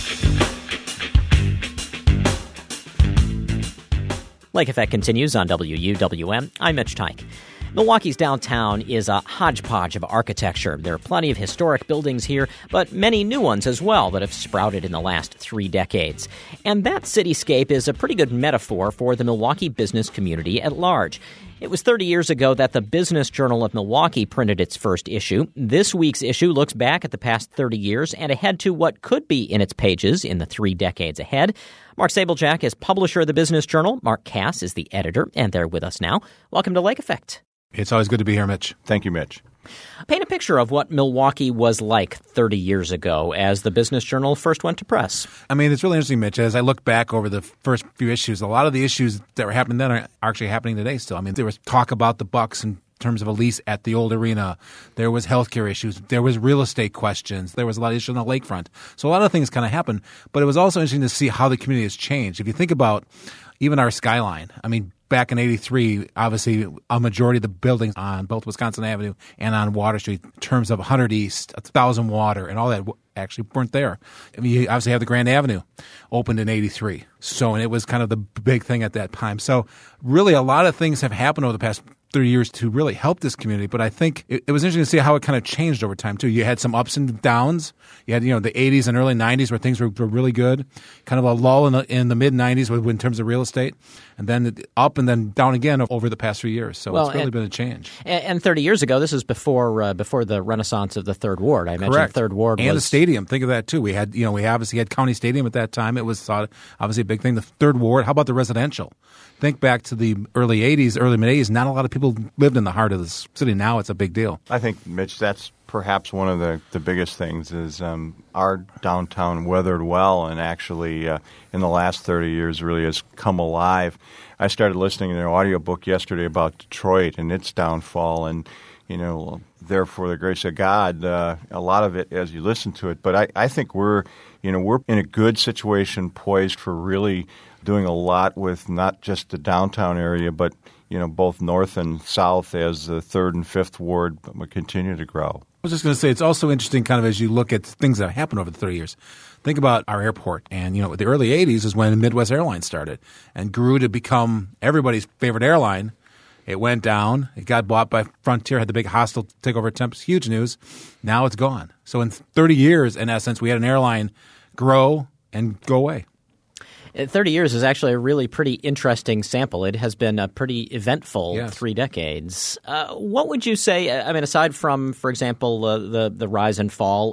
Lake Effect continues on WUWM. I'm Mitch Teich. Milwaukee's downtown is a hodgepodge of architecture. There are plenty of historic buildings here, but many new ones as well that have sprouted in the last 3 decades. And that cityscape is a pretty good metaphor for the Milwaukee business community at large. It was 30 years ago that the Business Journal of Milwaukee printed its first issue. This week's issue looks back at the past 30 years and ahead to what could be in its pages in the 3 decades ahead. Mark Sabeljack is publisher of the Business Journal. Mark Cass is the editor, and they're with us now. Welcome to Lake Effect. It's always good to be here, Mitch. Thank you, Mitch. Paint a picture of what Milwaukee was like 30 years ago as the Business Journal first went to press. I mean, it's really interesting, Mitch. As I look back over the first few issues, a lot of the issues that were happening then are actually happening today still. I mean, there was talk about the Bucks in terms of a lease at the old arena. There was healthcare issues. There was real estate questions. There was a lot of issues on the lakefront. So a lot of things kind of happened. But it was also interesting to see how the community has changed. If you think about even our skyline, I mean, back in 83, obviously a majority of the buildings on both Wisconsin Avenue and on Water Street, in terms of 100 East, 1000 Water, and all that actually weren't there. I mean, you obviously have the Grand Avenue opened in 83. So, and it was kind of the big thing at that time. So really a lot of things have happened over the past 30 years to really help this community. But I think it was interesting to see how it kind of changed over time, too. You had some ups and downs. You had, the 80s and early 90s where things were really good. Kind of a lull in the mid-90s in terms of real estate. And then up and then down again over the past few years. So it's really been a change. And 30 years ago, this is before the renaissance of the Third Ward. I mentioned Third Ward and the stadium. Think of that, too. We had, we obviously had County Stadium at that time. It was obviously a big thing. The Third Ward. How about the residential? Think back to the early 80s, early mid-80s. Not a lot of people lived in the heart of the city. Now it's a big deal. I think, Mitch, that's perhaps one of the biggest things is our downtown weathered well and actually in the last 30 years really has come alive. I started listening to an audiobook yesterday about Detroit and its downfall and, therefore the grace of God, a lot of it as you listen to it. But I think we're in a good situation poised for really doing a lot with not just the downtown area, but both north and south as the 3rd and 5th Ward will continue to grow. I was just going to say, it's also interesting kind of as you look at things that have happened over the 30 years. Think about our airport. And, the early 80s is when Midwest Airlines started and grew to become everybody's favorite airline. It went down. It got bought by Frontier, had the big hostile takeover attempt. Huge news. Now it's gone. So in 30 years, in essence, we had an airline grow and go away. 30 years is actually a really pretty interesting sample. It has been a pretty eventful 3 decades. What would you say, aside from, for example, the rise and fall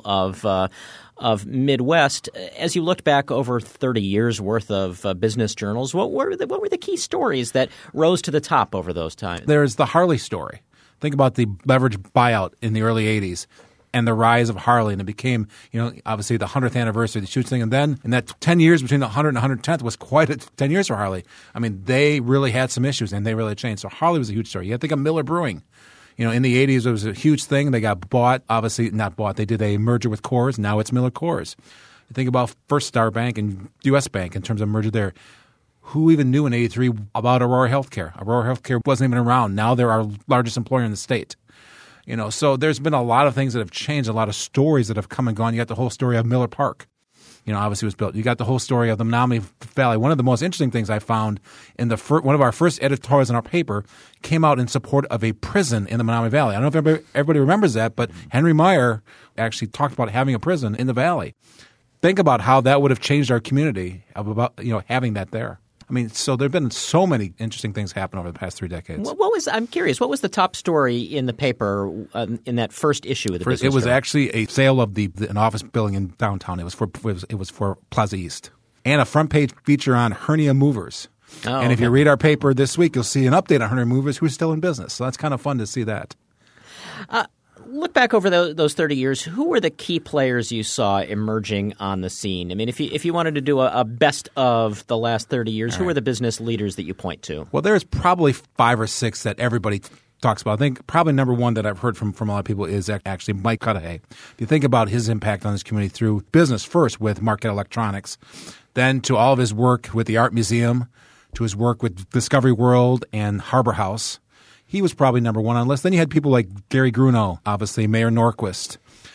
of Midwest, as you looked back over 30 years worth of business journals, what were the key stories that rose to the top over those times? There's the Harley story. Think about the leverage buyout in the early 80s. And the rise of Harley, and it became, obviously the 100th anniversary of the huge thing. And then in that 10 years between the 100 and 110th was quite 10 years for Harley. I mean, they really had some issues, and they really changed. So Harley was a huge story. You had to think of Miller Brewing. In the 80s, it was a huge thing. They got bought, obviously not bought. They did a merger with Coors. Now it's Miller Coors. You think about First Star Bank and U.S. Bank in terms of merger there. Who even knew in 83 about Aurora Healthcare? Aurora Healthcare wasn't even around. Now they're our largest employer in the state. So there's been a lot of things that have changed, a lot of stories that have come and gone. You got the whole story of Miller Park, obviously was built. You got the whole story of the Menominee Valley. One of the most interesting things I found in one of our first editorials in our paper came out in support of a prison in the Menominee Valley. I don't know if everybody remembers that, but Henry Meyer actually talked about having a prison in the valley. Think about how that would have changed our community about having that there. I mean, so there have been so many interesting things happen over the past 3 decades. I'm curious, what was the top story in the paper in that first issue of the Business It was Journal? actually a sale of an office building in downtown. It was for Plaza East. And a front page feature on hernia movers. Oh, and if you read our paper this week, you'll see an update on hernia movers who are still in business. So that's kind of fun to see that. Look back over those 30 years. Who were the key players you saw emerging on the scene? I mean, if you wanted to do a best of the last 30 years, who are the business leaders that you point to? Well, there's probably 5 or 6 that everybody talks about. I think probably number one that I've heard from a lot of people is actually Mike Cudahy. If you think about his impact on his community through business, first with Marquette Electronics, then to all of his work with the Art Museum, to his work with Discovery World and Harbor House. He was probably number one on the list. Then you had people like Gary Grunow, obviously, Mayor Norquist.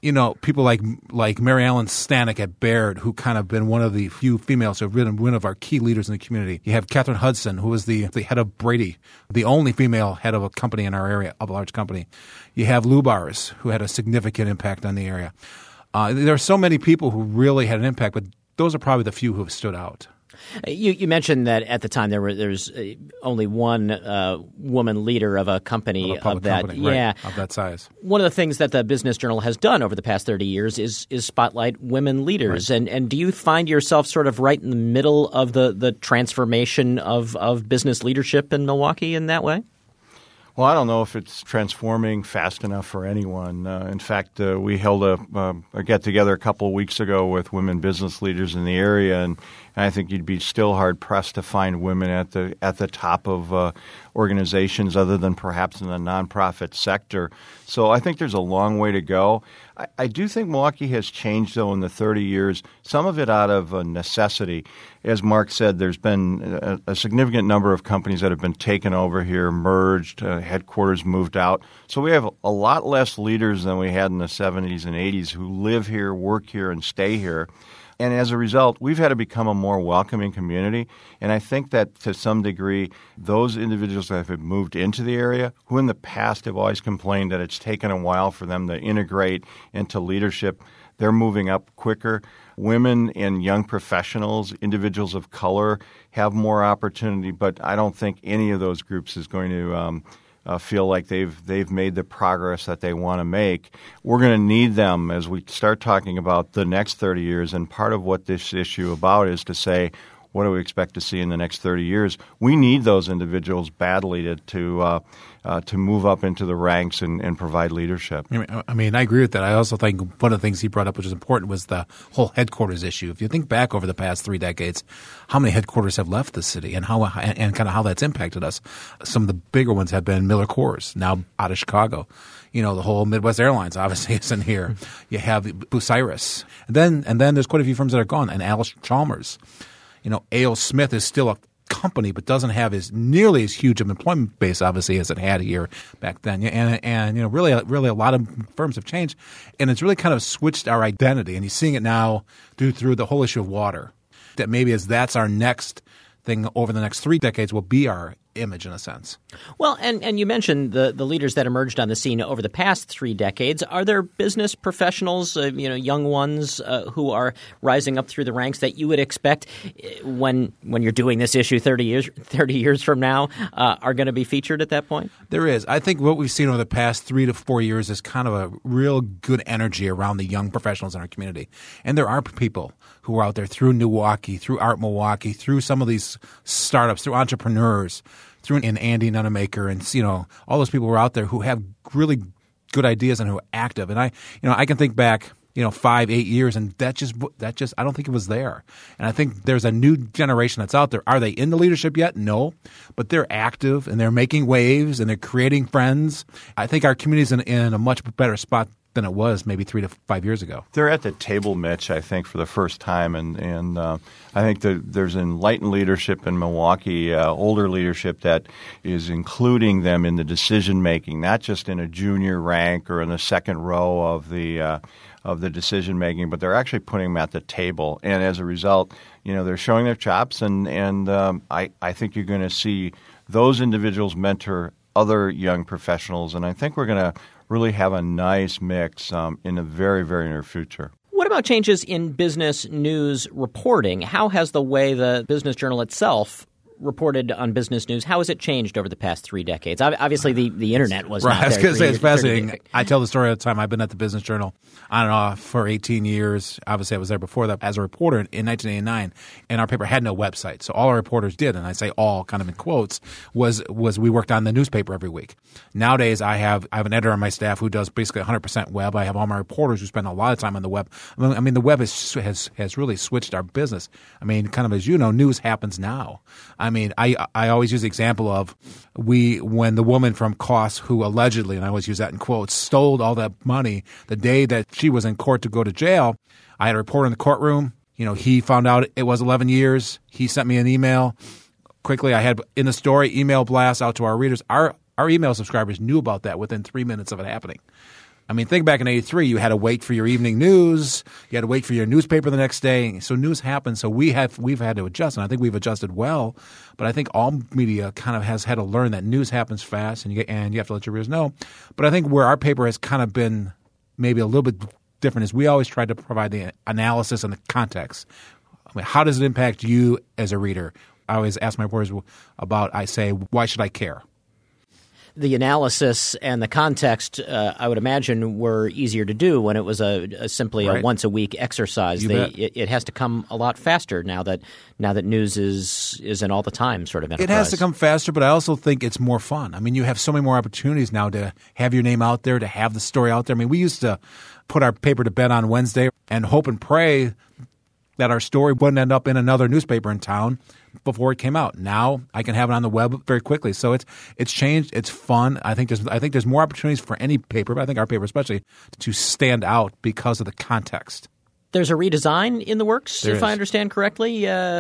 people like Mary Ellen Stanek at Baird, who kind of been one of the few females who have been one of our key leaders in the community. You have Catherine Hudson, who was the head of Brady, the only female head of a company in our area, of a large company. You have Lou Bars, who had a significant impact on the area. There are so many people who really had an impact, but those are probably the few who have stood out. You mentioned that at the time there's only one woman leader of a company of that of that size. One of the things that the Business Journal has done over the past 30 years is spotlight women leaders. Right. And do you find yourself sort of right in the middle of the transformation of business leadership in Milwaukee in that way? Well, I don't know if it's transforming fast enough for anyone. In fact, we held a get-together a couple of weeks ago with women business leaders in the area, and I think you'd be still hard-pressed to find women at the top of organizations other than perhaps in the nonprofit sector. So I think there's a long way to go. I do think Milwaukee has changed, though, in the 30 years, some of it out of necessity. As Mark said, there's been a significant number of companies that have been taken over here, merged, headquarters moved out. So we have a lot less leaders than we had in the 70s and 80s who live here, work here, and stay here. And as a result, we've had to become a more welcoming community. And I think that to some degree, those individuals that have moved into the area, who in the past have always complained that it's taken a while for them to integrate into leadership, they're moving up quicker. Women and young professionals, individuals of color, have more opportunity. But I don't think any of those groups is going to feel like they've made the progress that they want to make. We're going to need them as we start talking about the next 30 years. And part of what this issue about is to say, what do we expect to see in the next 30 years? We need those individuals badly to move up into the ranks and provide leadership. I mean, I agree with that. I also think one of the things he brought up, which is important, was the whole headquarters issue. If you think back over the past 3 decades, how many headquarters have left the city and kind of how that's impacted us? Some of the bigger ones have been Miller Coors, now out of Chicago. The whole Midwest Airlines obviously isn't here. You have Bucyrus. And then there's quite a few firms that are gone. And Alice Chalmers. A.O. Smith is still a company, but doesn't have nearly as huge of an employment base, obviously, as it had here back then. And really a lot of firms have changed, and it's really kind of switched our identity. And you're seeing it now through the whole issue of water. That maybe that's our next thing over the next 3 decades will be our image in a sense. Well, and you mentioned the leaders that emerged on the scene over the past 3 decades. Are there business professionals, young ones who are rising up through the ranks that you would expect when you're doing this issue 30 years from now are going to be featured at that point? There is. I think what we've seen over the past 3 to 4 years is kind of a real good energy around the young professionals in our community. And there are people who are out there through Milwaukee, through Art Milwaukee, through some of these startups, through entrepreneurs, through Andy Nunemaker, and all those people who are out there who have really good ideas and who are active. And I can think back 5, 8 years, and that just I don't think it was there. And I think there's a new generation that's out there. Are they in the leadership yet? No, but they're active and they're making waves and they're creating friends. I think our community's in a much better spot than it was maybe 3 to 5 years ago. They're at the table, Mitch, I think, for the first time. And I think that there's enlightened leadership in Milwaukee, older leadership that is including them in the decision-making, not just in a junior rank or in the second row of the decision-making, but they're actually putting them at the table. And as a result, they're showing their chops. And I think you're going to see those individuals mentor other young professionals. And I think we're going to really have a nice mix in the very, very near future. What about changes in business news reporting? How has the way the Business Journal itself reported on business news, how has it changed over the past 3 decades? Obviously, the internet was not there. I was going to say, it's fascinating. I tell the story all the time. I've been at the Business Journal on and off for 18 years. Obviously, I was there before that as a reporter in 1989, and our paper had no website. So all our reporters did, and I say all kind of in quotes, was we worked on the newspaper every week. Nowadays, I have an editor on my staff who does basically 100% web. I have all my reporters who spend a lot of time on the web. I mean, the web has really switched our business. I mean, kind of as you know, news happens now. I mean, I always use the example of when the woman from Koss, who allegedly, and I always use that in quotes, stole all that money the day that she was in court to go to jail. I had a reporter in the courtroom. He found out it was 11 years. He sent me an email. Quickly, I had in the story email blasts out to our readers. Our email subscribers knew about that within 3 minutes of it happening. I mean, think back in 83, you had to wait for your evening news. You had to wait for your newspaper the next day. So news happens. So we've had to adjust, and I think we've adjusted well. But I think all media kind of has had to learn that news happens fast, and you have to let your readers know. But I think where our paper has kind of been maybe a little bit different is we always tried to provide the analysis and the context. I mean, how does it impact you as a reader? I always ask my reporters about, I say, why should I care? The analysis and the context, I would imagine, were easier to do when it was simply a once-a-week exercise. It has to come a lot faster now that news is an all-the-time sort of enterprise. It has to come faster, but I also think it's more fun. I mean, you have so many more opportunities now to have your name out there, to have the story out there. I mean, we used to put our paper to bed on Wednesday and hope and pray that our story wouldn't end up in another newspaper in town before it came out. Now I can have it on the web very quickly. So it's changed. It's fun. I think there's more opportunities for any paper, but I think our paper especially, to stand out because of the context. There's a redesign in the works, if I understand correctly.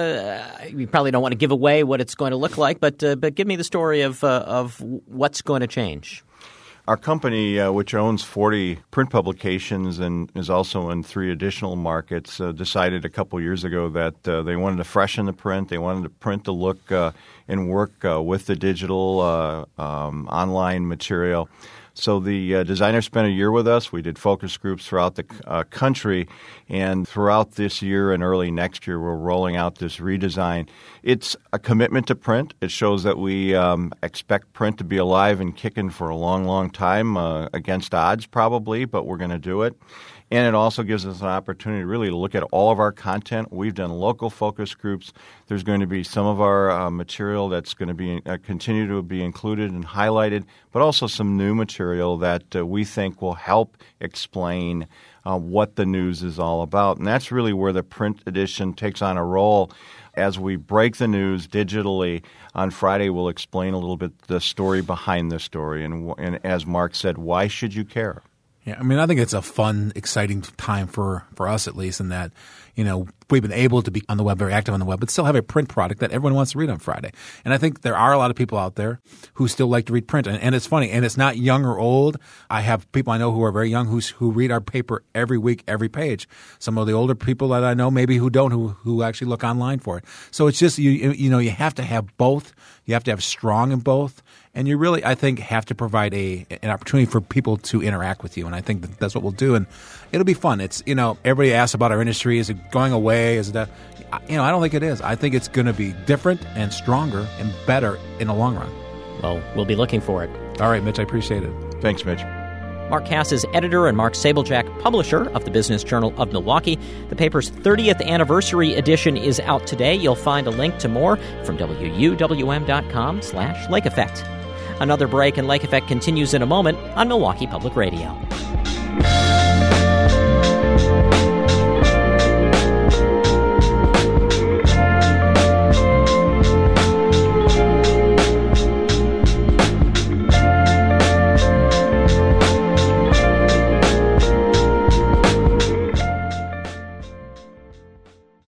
You probably don't want to give away what it's going to look like, but give me the story of what's going to change. Our company, which owns 40 print publications and is also in 3 additional markets, decided a couple years ago that they wanted to freshen the print. They wanted to print the look and work with the digital online material. So the designers spent a year with us. We did focus groups throughout the country, and throughout this year and early next year, we're rolling out this redesign. It's a commitment to print. It shows that we expect print to be alive and kicking for a long, long time, against odds probably, but we're going to do it. And it also gives us an opportunity really to look at all of our content. We've done local focus groups. There's going to be some of our material that's going to be continue to be included and highlighted, but also some new material that we think will help explain what the news is all about. And that's really where the print edition takes on a role. As we break the news digitally on Friday, we'll explain a little bit the story behind the story. And as Mark said, why should you care? Yeah, I mean, I think it's a fun, exciting time for us, at least, in that, we've been able to be on the web, very active on the web, but still have a print product that everyone wants to read on Friday. And I think there are a lot of people out there who still like to read print. And it's funny, and it's not young or old. I have people I know who are very young who read our paper every week, every page. Some of the older people that I know maybe who don't, who actually look online for it. So it's just, you have to have both. You have to have strong in both. And you really, I think, have to provide an opportunity for people to interact with you. And I think that's what we'll do. And it'll be fun. It's, everybody asks about our industry. Is it going away? Is it that? I don't think it is. I think it's going to be different and stronger and better in the long run. Well, we'll be looking for it. All right, Mitch, I appreciate it. Thanks, Mitch. Mark Cass is editor and Mark Sabeljack, publisher of the Business Journal of Milwaukee. The paper's 30th anniversary edition is out today. You'll find a link to more from wuwm.com/Lake Effect. Another break, and Lake Effect continues in a moment on Milwaukee Public Radio.